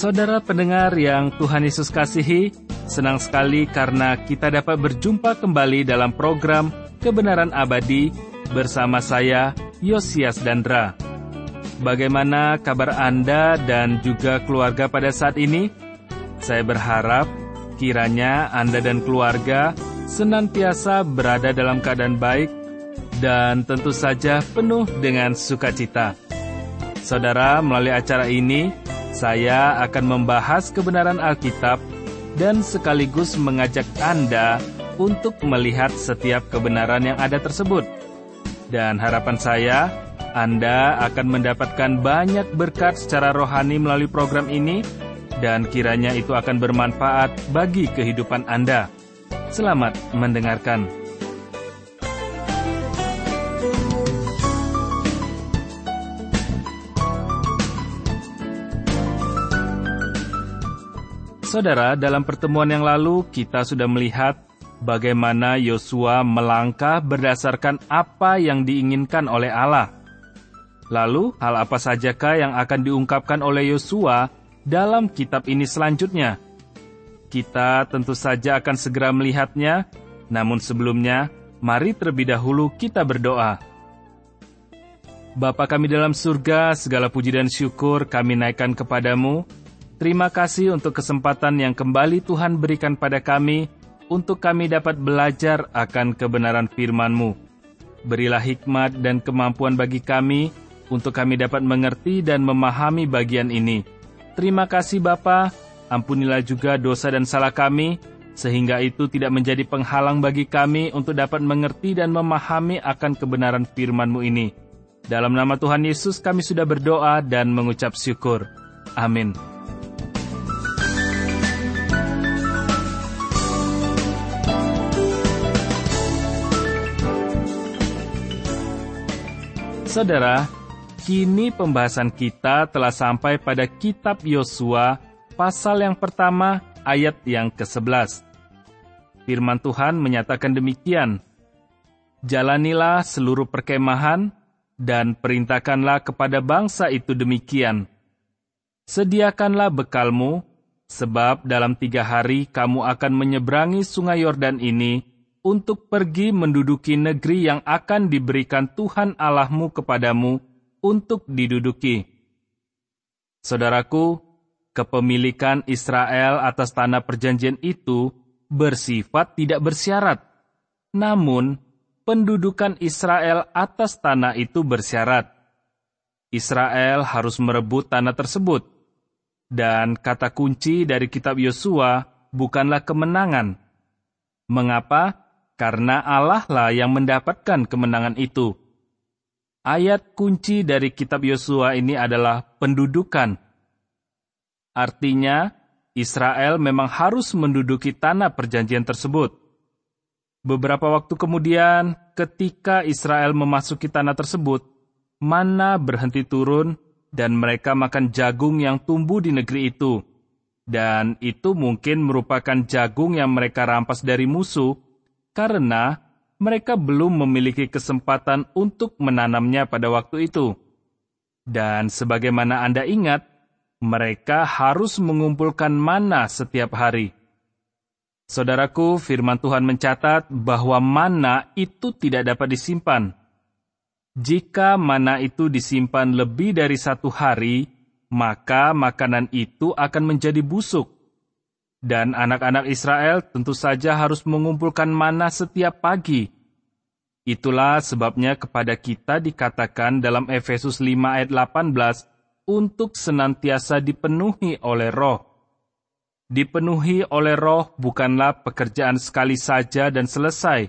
Saudara pendengar yang Tuhan Yesus kasihi, senang sekali karena kita dapat berjumpa kembali dalam program Kebenaran Abadi bersama saya, Yosias Dandra. Bagaimana kabar Anda dan juga keluarga pada saat ini? Saya berharap kiranya Anda dan keluarga senantiasa berada dalam keadaan baik dan tentu saja penuh dengan sukacita. Saudara, melalui acara ini, saya akan membahas kebenaran Alkitab dan sekaligus mengajak Anda untuk melihat setiap kebenaran yang ada tersebut. Dan harapan saya, Anda akan mendapatkan banyak berkat secara rohani melalui program ini, dan kiranya itu akan bermanfaat bagi kehidupan Anda. Selamat mendengarkan. Saudara, dalam pertemuan yang lalu kita sudah melihat bagaimana Yosua melangkah berdasarkan apa yang diinginkan oleh Allah. Lalu, hal apa sajakah yang akan diungkapkan oleh Yosua dalam kitab ini selanjutnya? Kita tentu saja akan segera melihatnya, namun sebelumnya, mari terlebih dahulu kita berdoa. Bapa kami dalam surga, segala puji dan syukur kami naikkan kepadamu. Terima kasih untuk kesempatan yang kembali Tuhan berikan pada kami, untuk kami dapat belajar akan kebenaran firman-Mu. Berilah hikmat dan kemampuan bagi kami, untuk kami dapat mengerti dan memahami bagian ini. Terima kasih Bapa, ampunilah juga dosa dan salah kami, sehingga itu tidak menjadi penghalang bagi kami untuk dapat mengerti dan memahami akan kebenaran firman-Mu ini. Dalam nama Tuhan Yesus kami sudah berdoa dan mengucap syukur. Amin. Saudara, kini pembahasan kita telah sampai pada kitab Yosua, pasal yang pertama, ayat yang ke-11. Firman Tuhan menyatakan demikian, "Jalanilah seluruh perkemahan, dan perintahkanlah kepada bangsa itu demikian. Sediakanlah bekalmu, sebab dalam 3 hari kamu akan menyeberangi sungai Yordan ini, untuk pergi menduduki negeri yang akan diberikan Tuhan Allahmu kepadamu untuk diduduki." Saudaraku, kepemilikan Israel atas tanah perjanjian itu bersifat tidak bersyarat. Namun, pendudukan Israel atas tanah itu bersyarat. Israel harus merebut tanah tersebut. Dan kata kunci dari kitab Yosua bukanlah kemenangan. Mengapa? Karena Allah lah yang mendapatkan kemenangan itu. Ayat kunci dari kitab Yosua ini adalah pendudukan. Artinya, Israel memang harus menduduki tanah perjanjian tersebut. Beberapa waktu kemudian, ketika Israel memasuki tanah tersebut, mana berhenti turun dan mereka makan jagung yang tumbuh di negeri itu. Dan itu mungkin merupakan jagung yang mereka rampas dari musuh, karena mereka belum memiliki kesempatan untuk menanamnya pada waktu itu. Dan sebagaimana Anda ingat, mereka harus mengumpulkan mana setiap hari. Saudaraku, firman Tuhan mencatat bahwa mana itu tidak dapat disimpan. Jika mana itu disimpan lebih dari 1 hari, maka makanan itu akan menjadi busuk. Dan anak-anak Israel tentu saja harus mengumpulkan mana setiap pagi. Itulah sebabnya kepada kita dikatakan dalam Efesus 5 ayat 18, untuk senantiasa dipenuhi oleh roh. Dipenuhi oleh roh bukanlah pekerjaan sekali saja dan selesai.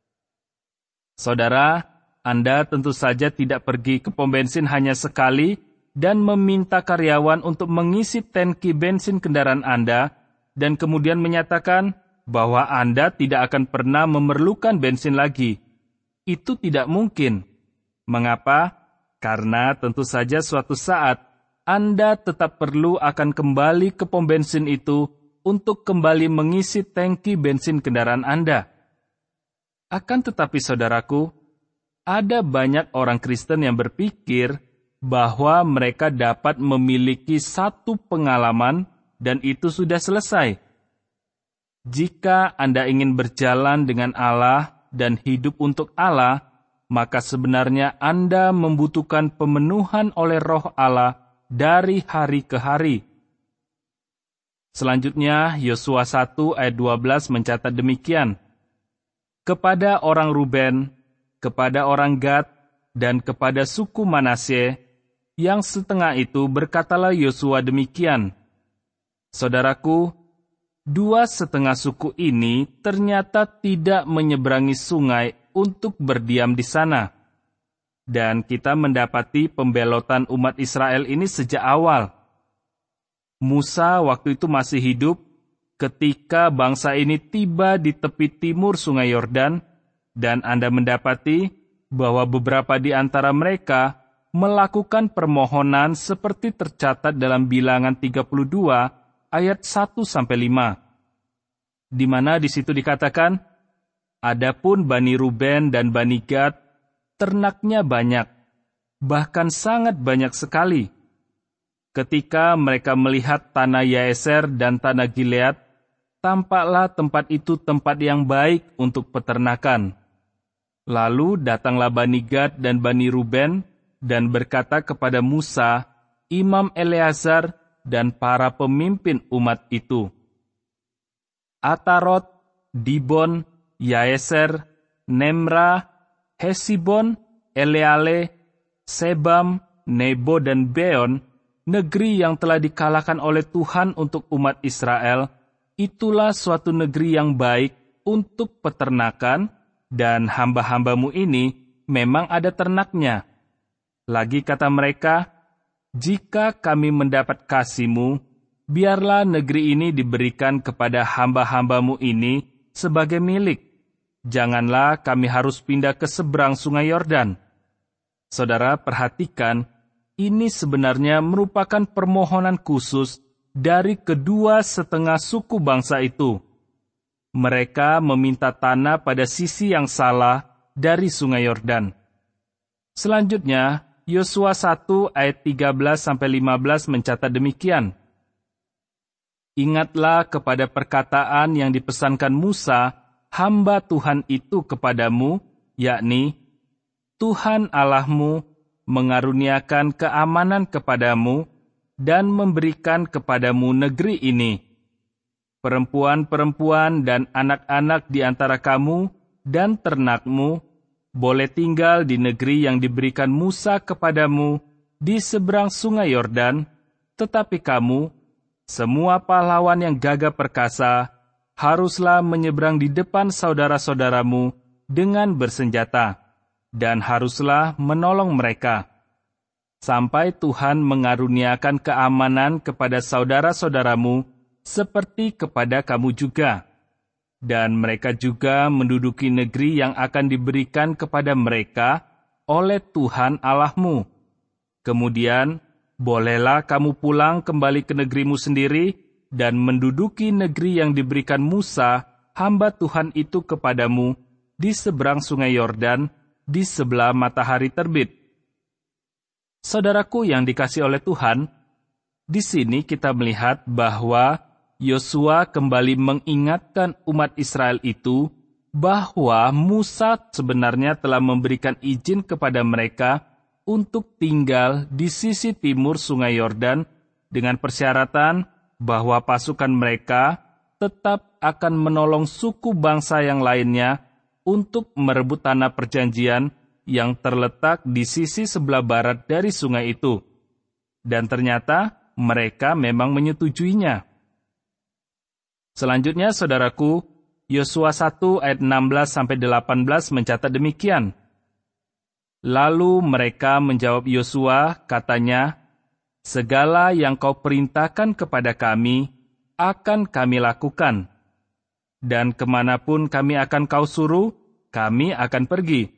Saudara, Anda tentu saja tidak pergi ke pom bensin hanya sekali dan meminta karyawan untuk mengisi tangki bensin kendaraan Anda, dan kemudian menyatakan bahwa Anda tidak akan pernah memerlukan bensin lagi. Itu tidak mungkin. Mengapa? Karena tentu saja suatu saat Anda tetap perlu akan kembali ke pom bensin itu untuk kembali mengisi tangki bensin kendaraan Anda. Akan tetapi saudaraku, ada banyak orang Kristen yang berpikir bahwa mereka dapat memiliki satu pengalaman dan itu sudah selesai. Jika Anda ingin berjalan dengan Allah dan hidup untuk Allah, maka sebenarnya Anda membutuhkan pemenuhan oleh Roh Allah dari hari ke hari. Selanjutnya, Yosua 1 ayat 12 mencatat demikian. Kepada orang Ruben, kepada orang Gad, dan kepada suku Manasye, yang setengah itu berkatalah Yosua demikian. Saudaraku, 2,5 suku ini ternyata tidak menyeberangi sungai untuk berdiam di sana. Dan kita mendapati pembelotan umat Israel ini sejak awal. Musa waktu itu masih hidup ketika bangsa ini tiba di tepi timur sungai Yordan, dan Anda mendapati bahwa beberapa di antara mereka melakukan permohonan seperti tercatat dalam Bilangan 32 ayat 1-5, di mana di situ dikatakan, adapun Bani Ruben dan Bani Gad, ternaknya banyak, bahkan sangat banyak sekali. Ketika mereka melihat tanah Yaeser dan tanah Gilead, tampaklah tempat itu tempat yang baik untuk peternakan. Lalu datanglah Bani Gad dan Bani Ruben dan berkata kepada Musa, Imam Eleazar, dan para pemimpin umat itu, Atarot, Dibon, Yaeser, Nemra, Hesibon, Eleale, Sebam, Nebo, dan Beon, negeri yang telah dikalahkan oleh Tuhan untuk umat Israel, itulah suatu negeri yang baik untuk peternakan, dan hamba-hambamu ini memang ada ternaknya. Lagi kata mereka, jika kami mendapat kasih-Mu, biarlah negeri ini diberikan kepada hamba-hambamu ini sebagai milik. Janganlah kami harus pindah ke seberang sungai Yordan. Saudara, perhatikan, ini sebenarnya merupakan permohonan khusus dari 2,5 suku bangsa itu. Mereka meminta tanah pada sisi yang salah dari sungai Yordan. Selanjutnya, Yosua 1 ayat 13-15 mencatat demikian. Ingatlah kepada perkataan yang dipesankan Musa, hamba Tuhan itu kepadamu, yakni, Tuhan Allahmu mengaruniakan keamanan kepadamu dan memberikan kepadamu negeri ini. Perempuan-perempuan dan anak-anak di antara kamu dan ternakmu boleh tinggal di negeri yang diberikan Musa kepadamu di seberang sungai Yordan, tetapi kamu, semua pahlawan yang gagah perkasa, haruslah menyeberang di depan saudara-saudaramu dengan bersenjata, dan haruslah menolong mereka, sampai Tuhan mengaruniakan keamanan kepada saudara-saudaramu seperti kepada kamu juga. Dan mereka juga menduduki negeri yang akan diberikan kepada mereka oleh Tuhan Allahmu. Kemudian, bolehlah kamu pulang kembali ke negerimu sendiri dan menduduki negeri yang diberikan Musa, hamba Tuhan itu kepadamu, di seberang sungai Yordan, di sebelah matahari terbit. Saudaraku yang dikasihi oleh Tuhan, di sini kita melihat bahwa Yosua kembali mengingatkan umat Israel itu bahwa Musa sebenarnya telah memberikan izin kepada mereka untuk tinggal di sisi timur sungai Yordan dengan persyaratan bahwa pasukan mereka tetap akan menolong suku bangsa yang lainnya untuk merebut tanah perjanjian yang terletak di sisi sebelah barat dari sungai itu. Dan ternyata mereka memang menyetujuinya. Selanjutnya, saudaraku, Yosua 1 ayat 16-18 mencatat demikian. Lalu mereka menjawab Yosua, katanya, segala yang kau perintahkan kepada kami, akan kami lakukan. Dan kemanapun kami akan kau suruh, kami akan pergi.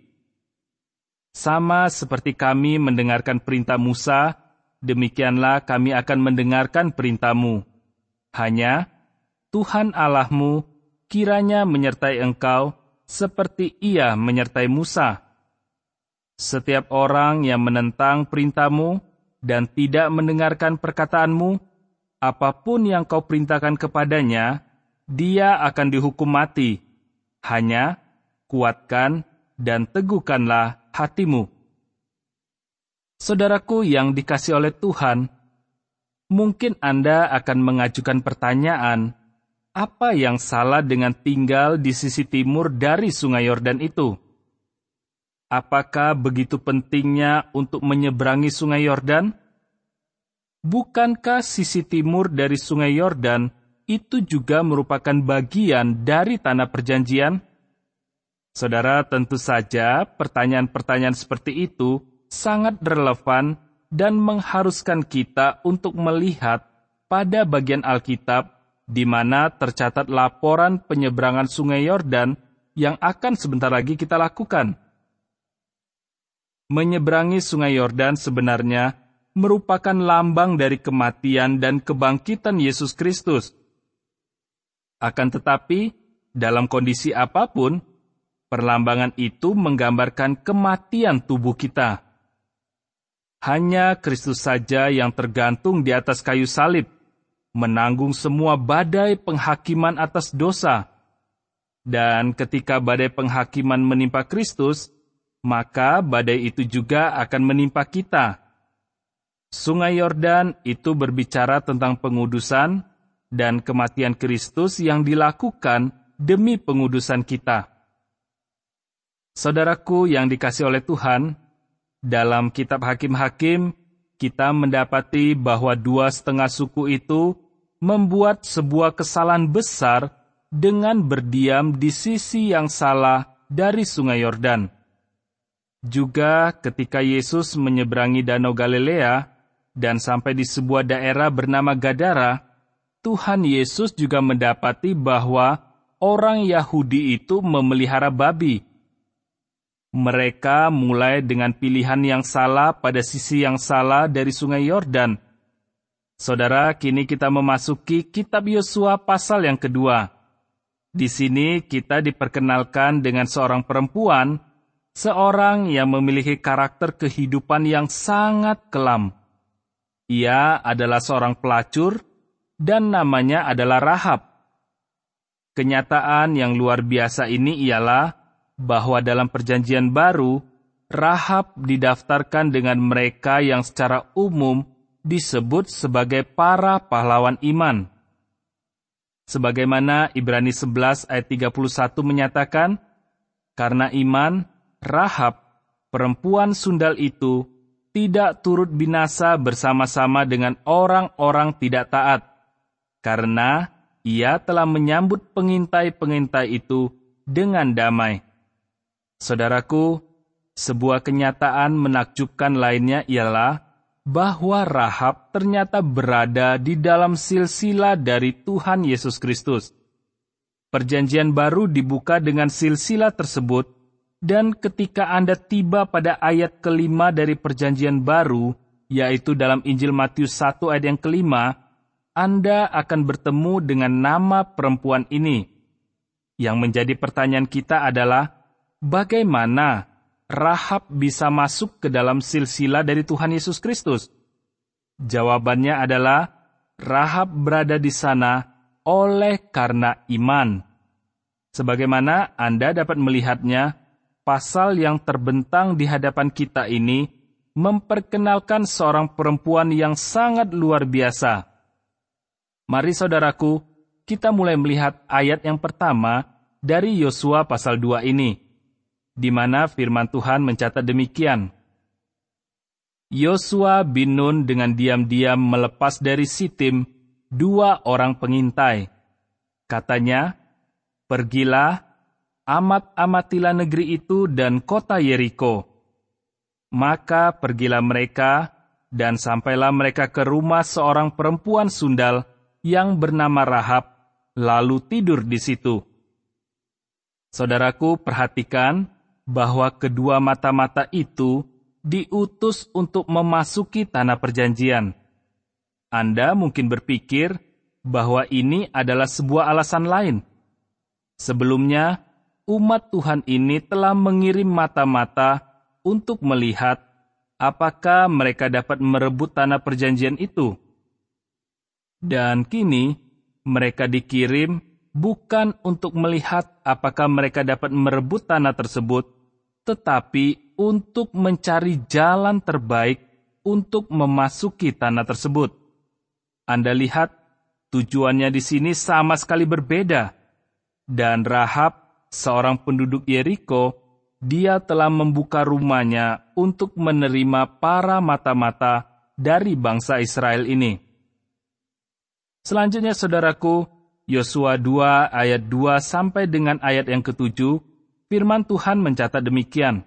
Sama seperti kami mendengarkan perintah Musa, demikianlah kami akan mendengarkan perintah-Mu. Hanya, Tuhan Allahmu kiranya menyertai engkau seperti Ia menyertai Musa. Setiap orang yang menentang perintah-Mu dan tidak mendengarkan perkataan-Mu, apapun yang Kau perintahkan kepadanya, dia akan dihukum mati. Hanya kuatkan dan teguhkanlah hatimu. Saudaraku yang dikasihi oleh Tuhan, mungkin Anda akan mengajukan pertanyaan, apa yang salah dengan tinggal di sisi timur dari Sungai Yordan itu? Apakah begitu pentingnya untuk menyeberangi Sungai Yordan? Bukankah sisi timur dari Sungai Yordan itu juga merupakan bagian dari tanah perjanjian? Saudara, tentu saja pertanyaan-pertanyaan seperti itu sangat relevan dan mengharuskan kita untuk melihat pada bagian Alkitab di mana tercatat laporan penyeberangan Sungai Yordan yang akan sebentar lagi kita lakukan. Menyeberangi Sungai Yordan sebenarnya merupakan lambang dari kematian dan kebangkitan Yesus Kristus. Akan tetapi, dalam kondisi apapun, perlambangan itu menggambarkan kematian tubuh kita. Hanya Kristus saja yang tergantung di atas kayu salib, menanggung semua badai penghakiman atas dosa. Dan ketika badai penghakiman menimpa Kristus, maka badai itu juga akan menimpa kita. Sungai Yordan itu berbicara tentang pengudusan dan kematian Kristus yang dilakukan demi pengudusan kita. Saudaraku yang dikasihi oleh Tuhan, dalam kitab Hakim-Hakim, kita mendapati bahwa 2,5 suku itu membuat sebuah kesalahan besar dengan berdiam di sisi yang salah dari Sungai Yordan. Juga ketika Yesus menyeberangi Danau Galilea dan sampai di sebuah daerah bernama Gadara, Tuhan Yesus juga mendapati bahwa orang Yahudi itu memelihara babi. Mereka mulai dengan pilihan yang salah pada sisi yang salah dari Sungai Yordan. Saudara, kini kita memasuki kitab Yosua pasal yang kedua. Di sini kita diperkenalkan dengan seorang perempuan, seorang yang memiliki karakter kehidupan yang sangat kelam. Ia adalah seorang pelacur dan namanya adalah Rahab. Kenyataan yang luar biasa ini ialah bahwa dalam Perjanjian Baru, Rahab didaftarkan dengan mereka yang secara umum disebut sebagai para pahlawan iman. Sebagaimana Ibrani 11 ayat 31 menyatakan, karena iman, Rahab, perempuan sundal itu, tidak turut binasa bersama-sama dengan orang-orang tidak taat, karena ia telah menyambut pengintai-pengintai itu dengan damai. Saudaraku, sebuah kenyataan menakjubkan lainnya ialah bahwa Rahab ternyata berada di dalam silsilah dari Tuhan Yesus Kristus. Perjanjian Baru dibuka dengan silsilah tersebut, dan ketika Anda tiba pada ayat kelima dari Perjanjian Baru, yaitu dalam Injil Matius 1 ayat yang kelima, Anda akan bertemu dengan nama perempuan ini. Yang menjadi pertanyaan kita adalah, bagaimana Rahab bisa masuk ke dalam silsilah dari Tuhan Yesus Kristus? Jawabannya adalah, Rahab berada di sana oleh karena iman. Sebagaimana Anda dapat melihatnya, pasal yang terbentang di hadapan kita ini memperkenalkan seorang perempuan yang sangat luar biasa. Mari saudaraku, kita mulai melihat ayat yang pertama dari Yosua pasal 2 ini, di mana firman Tuhan mencatat demikian. Yosua bin Nun dengan diam-diam melepas dari Sitim 2 orang pengintai. Katanya, pergilah, amat-amatilah negeri itu dan kota Yeriko. Maka pergilah mereka, dan sampailah mereka ke rumah seorang perempuan sundal yang bernama Rahab, lalu tidur di situ. Saudaraku, perhatikan bahwa kedua mata-mata itu diutus untuk memasuki tanah perjanjian. Anda mungkin berpikir bahwa ini adalah sebuah alasan lain. Sebelumnya, umat Tuhan ini telah mengirim mata-mata untuk melihat apakah mereka dapat merebut tanah perjanjian itu. Dan kini mereka dikirim bukan untuk melihat apakah mereka dapat merebut tanah tersebut, tetapi untuk mencari jalan terbaik untuk memasuki tanah tersebut. Anda lihat, tujuannya di sini sama sekali berbeda. Dan Rahab, seorang penduduk Yeriko, dia telah membuka rumahnya untuk menerima para mata-mata dari bangsa Israel ini. Selanjutnya, saudaraku, Yosua 2 ayat 2 sampai dengan ayat yang ke-7, firman Tuhan mencatat demikian.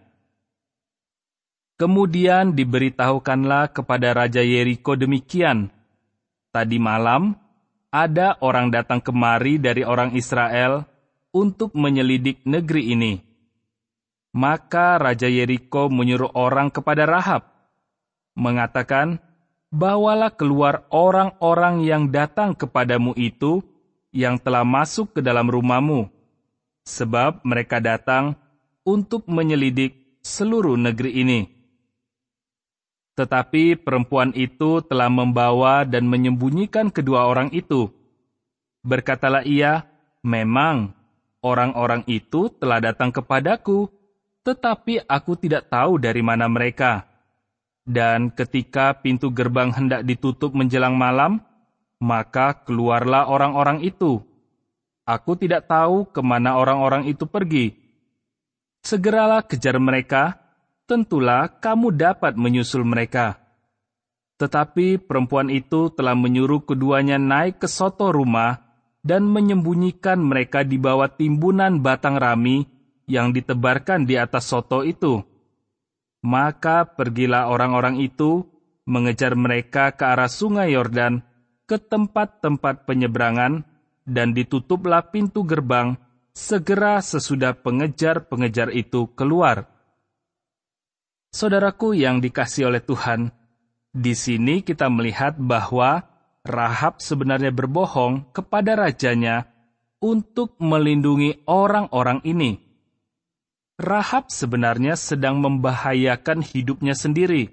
Kemudian diberitahukanlah kepada Raja Yeriko demikian, tadi malam, ada orang datang kemari dari orang Israel untuk menyelidik negeri ini. Maka Raja Yeriko menyuruh orang kepada Rahab, mengatakan, bawalah keluar orang-orang yang datang kepadamu itu, yang telah masuk ke dalam rumahmu, sebab mereka datang untuk menyelidik seluruh negeri ini. Tetapi perempuan itu telah membawa dan menyembunyikan kedua orang itu. Berkatalah ia, memang orang-orang itu telah datang kepadaku, tetapi aku tidak tahu dari mana mereka. Dan ketika pintu gerbang hendak ditutup menjelang malam, maka keluarlah orang-orang itu. Aku tidak tahu kemana orang-orang itu pergi. Segeralah kejar mereka, tentulah kamu dapat menyusul mereka. Tetapi perempuan itu telah menyuruh keduanya naik ke soto rumah dan menyembunyikan mereka di bawah timbunan batang rami yang ditebarkan di atas soto itu. Maka pergilah orang-orang itu mengejar mereka ke arah sungai Yordan, ke tempat-tempat penyeberangan, dan ditutuplah pintu gerbang segera sesudah pengejar-pengejar itu keluar. Saudaraku yang dikasihi oleh Tuhan, di sini kita melihat bahwa Rahab sebenarnya berbohong kepada rajanya untuk melindungi orang-orang ini. Rahab sebenarnya sedang membahayakan hidupnya sendiri.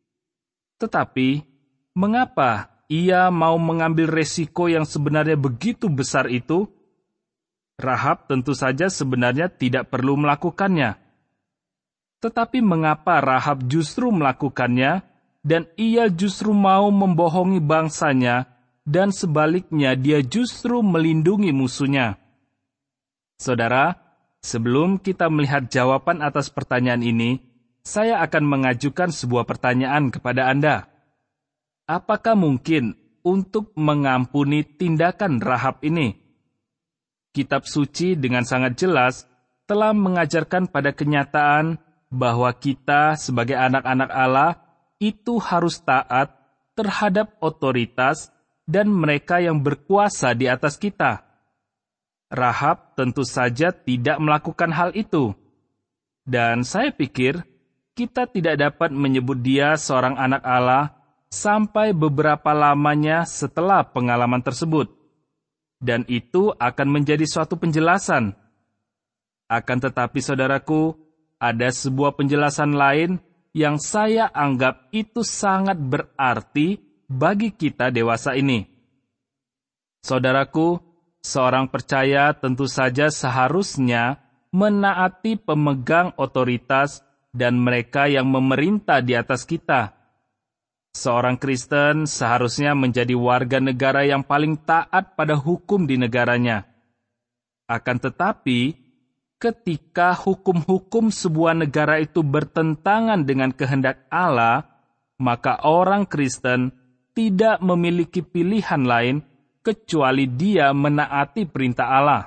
Tetapi, mengapa ia mau mengambil resiko yang sebenarnya begitu besar itu? Rahab tentu saja sebenarnya tidak perlu melakukannya. Tetapi mengapa Rahab justru melakukannya, dan ia justru mau membohongi bangsanya, dan sebaliknya dia justru melindungi musuhnya? Saudara, sebelum kita melihat jawaban atas pertanyaan ini, saya akan mengajukan sebuah pertanyaan kepada Anda. Apakah mungkin untuk mengampuni tindakan Rahab ini? Kitab suci dengan sangat jelas telah mengajarkan pada kenyataan bahwa kita sebagai anak-anak Allah itu harus taat terhadap otoritas dan mereka yang berkuasa di atas kita. Rahab tentu saja tidak melakukan hal itu. Dan saya pikir kita tidak dapat menyebut dia seorang anak Allah sampai beberapa lamanya setelah pengalaman tersebut. Dan itu akan menjadi suatu penjelasan. Akan tetapi saudaraku, ada sebuah penjelasan lain yang saya anggap itu sangat berarti bagi kita dewasa ini. Saudaraku, seorang percaya tentu saja seharusnya menaati pemegang otoritas dan mereka yang memerintah di atas kita. Seorang Kristen seharusnya menjadi warga negara yang paling taat pada hukum di negaranya. Akan tetapi, ketika hukum-hukum sebuah negara itu bertentangan dengan kehendak Allah, maka orang Kristen tidak memiliki pilihan lain kecuali dia menaati perintah Allah.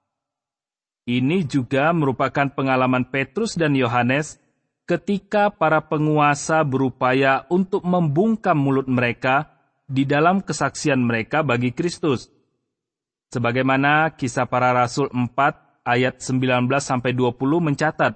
Ini juga merupakan pengalaman Petrus dan Yohanes ketika para penguasa berupaya untuk membungkam mulut mereka di dalam kesaksian mereka bagi Kristus. Sebagaimana Kisah Para Rasul 4 ayat 19-20 mencatat.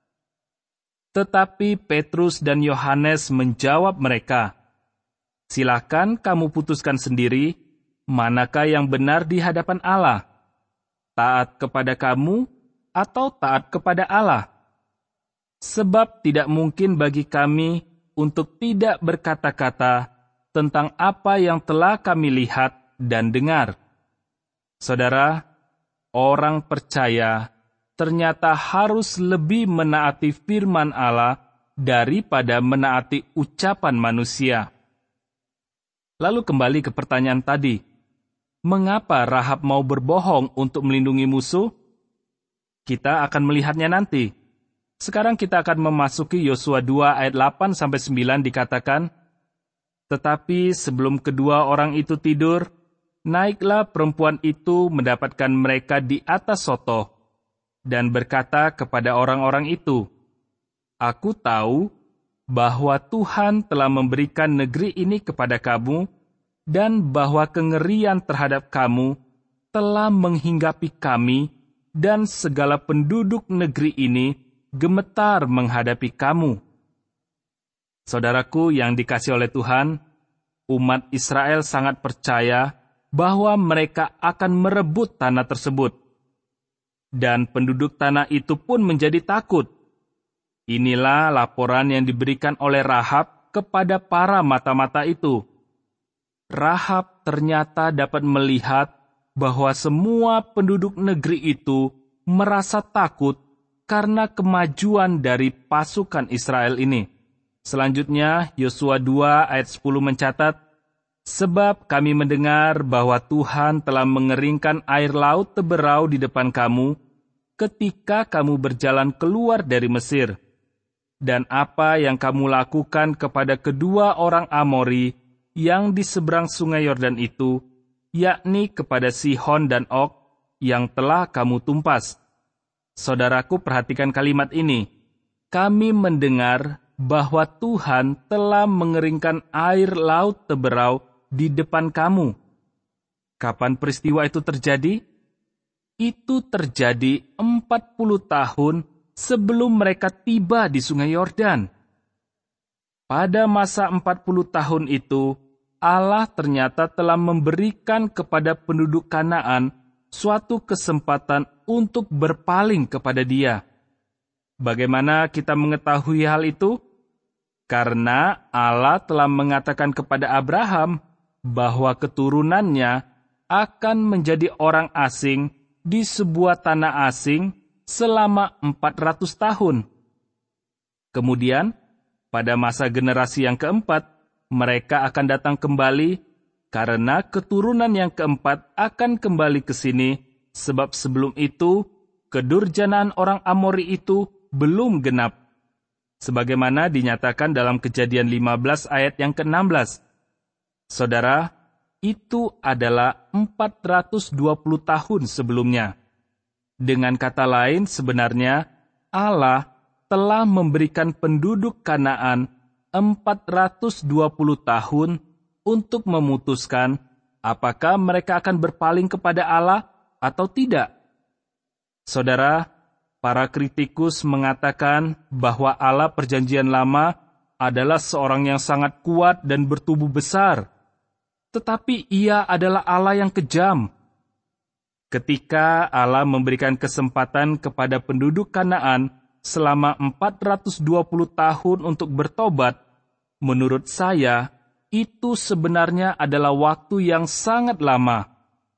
Tetapi Petrus dan Yohanes menjawab mereka, "Silakan kamu putuskan sendiri, manakah yang benar di hadapan Allah? Taat kepada kamu atau taat kepada Allah?" Sebab tidak mungkin bagi kami untuk tidak berkata-kata tentang apa yang telah kami lihat dan dengar. Saudara, orang percaya ternyata harus lebih menaati firman Allah daripada menaati ucapan manusia. Lalu kembali ke pertanyaan tadi, mengapa Rahab mau berbohong untuk melindungi musuh? Kita akan melihatnya nanti. Sekarang kita akan memasuki Yosua 2 ayat 8-9 dikatakan, tetapi sebelum kedua orang itu tidur, naiklah perempuan itu mendapatkan mereka di atas sotoh, dan berkata kepada orang-orang itu, Aku tahu bahwa Tuhan telah memberikan negeri ini kepada kamu, dan bahwa kengerian terhadap kamu telah menghinggapi kami, dan segala penduduk negeri ini gemetar menghadapi kamu. Saudaraku yang dikasihi oleh Tuhan, umat Israel sangat percaya bahwa mereka akan merebut tanah tersebut. Dan penduduk tanah itu pun menjadi takut. Inilah laporan yang diberikan oleh Rahab kepada para mata-mata itu. Rahab ternyata dapat melihat bahwa semua penduduk negeri itu merasa takut karena kemajuan dari pasukan Israel ini. Selanjutnya, Yosua 2 ayat 10 mencatat, Sebab kami mendengar bahwa Tuhan telah mengeringkan air laut teberau di depan kamu ketika kamu berjalan keluar dari Mesir. Dan apa yang kamu lakukan kepada kedua orang Amori yang di seberang sungai Yordan itu, yakni kepada Sihon dan Og yang telah kamu tumpas. Saudaraku, perhatikan kalimat ini. Kami mendengar bahwa Tuhan telah mengeringkan air laut teberau di depan kamu. Kapan peristiwa itu terjadi? Itu terjadi 40 tahun sebelum mereka tiba di sungai Yordan. Pada masa 40 tahun itu, Allah ternyata telah memberikan kepada penduduk Kanaan suatu kesempatan untuk berpaling kepada Dia. Bagaimana kita mengetahui hal itu? Karena Allah telah mengatakan kepada Abraham bahwa keturunannya akan menjadi orang asing di sebuah tanah asing selama 400 tahun. Kemudian, pada masa generasi yang keempat, mereka akan datang kembali karena keturunan yang keempat akan kembali ke sini, sebab sebelum itu, kedurjanaan orang Amori itu belum genap. Sebagaimana dinyatakan dalam Kejadian 15 ayat yang ke-16. Saudara, itu adalah 420 tahun sebelumnya. Dengan kata lain, sebenarnya Allah telah memberikan penduduk Kanaan 420 tahun untuk memutuskan apakah mereka akan berpaling kepada Allah atau tidak. Saudara, para kritikus mengatakan bahwa Allah Perjanjian Lama adalah seorang yang sangat kuat dan bertubuh besar. Tetapi Ia adalah Allah yang kejam. Ketika Allah memberikan kesempatan kepada penduduk Kanaan selama 420 tahun untuk bertobat, menurut saya, itu sebenarnya adalah waktu yang sangat lama.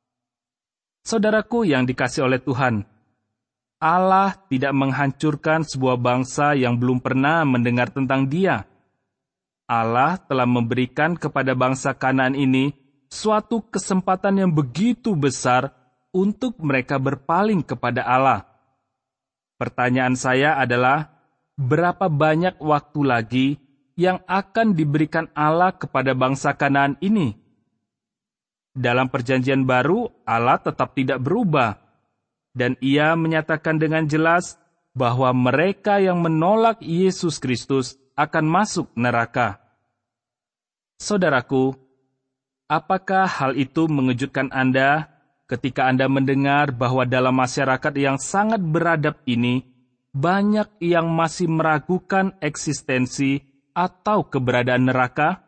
Saudaraku yang dikasihi oleh Tuhan, Allah tidak menghancurkan sebuah bangsa yang belum pernah mendengar tentang Dia. Allah telah memberikan kepada bangsa Kanaan ini suatu kesempatan yang begitu besar untuk mereka berpaling kepada Allah. Pertanyaan saya adalah, berapa banyak waktu lagi yang akan diberikan Allah kepada bangsa Kanaan ini? Dalam Perjanjian Baru, Allah tetap tidak berubah. Dan Ia menyatakan dengan jelas bahwa mereka yang menolak Yesus Kristus akan masuk neraka. Saudaraku, apakah hal itu mengejutkan Anda ketika Anda mendengar bahwa dalam masyarakat yang sangat beradab ini, banyak yang masih meragukan eksistensi atau keberadaan neraka?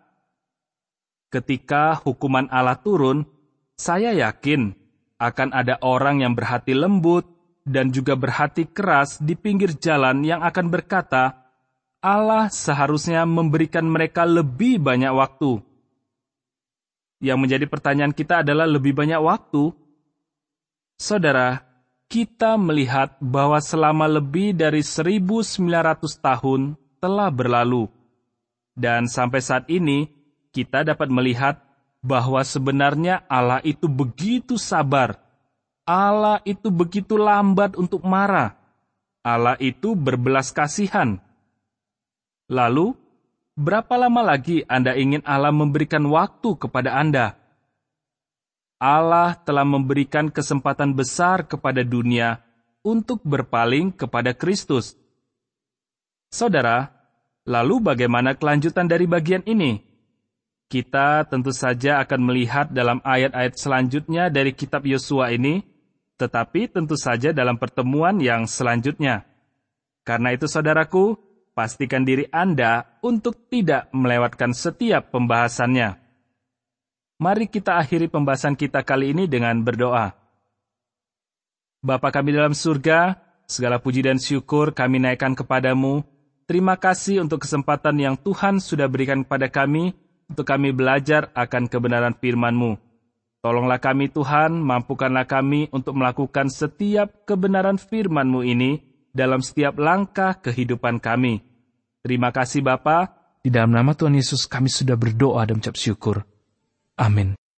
Ketika hukuman Allah turun, saya yakin akan ada orang yang berhati lembut dan juga berhati keras di pinggir jalan yang akan berkata, Allah seharusnya memberikan mereka lebih banyak waktu. Yang menjadi pertanyaan kita adalah lebih banyak waktu. Saudara, kita melihat bahwa selama lebih dari 1900 tahun telah berlalu. Dan sampai saat ini, kita dapat melihat bahwa sebenarnya Allah itu begitu sabar. Allah itu begitu lambat untuk marah. Allah itu berbelas kasihan. Lalu, berapa lama lagi Anda ingin Allah memberikan waktu kepada Anda? Allah telah memberikan kesempatan besar kepada dunia untuk berpaling kepada Kristus. Saudara, lalu bagaimana kelanjutan dari bagian ini? Kita tentu saja akan melihat dalam ayat-ayat selanjutnya dari kitab Yosua ini, tetapi tentu saja dalam pertemuan yang selanjutnya. Karena itu saudaraku, pastikan diri Anda untuk tidak melewatkan setiap pembahasannya. Mari kita akhiri pembahasan kita kali ini dengan berdoa. Bapa kami dalam surga, segala puji dan syukur kami naikkan kepadamu. Terima kasih untuk kesempatan yang Tuhan sudah berikan kepada kami, untuk kami belajar akan kebenaran firman-Mu. Tolonglah kami Tuhan, mampukanlah kami untuk melakukan setiap kebenaran firman-Mu ini dalam setiap langkah kehidupan kami. Terima kasih Bapa. Di dalam nama Tuhan Yesus kami sudah berdoa dan mengucap syukur. Amin.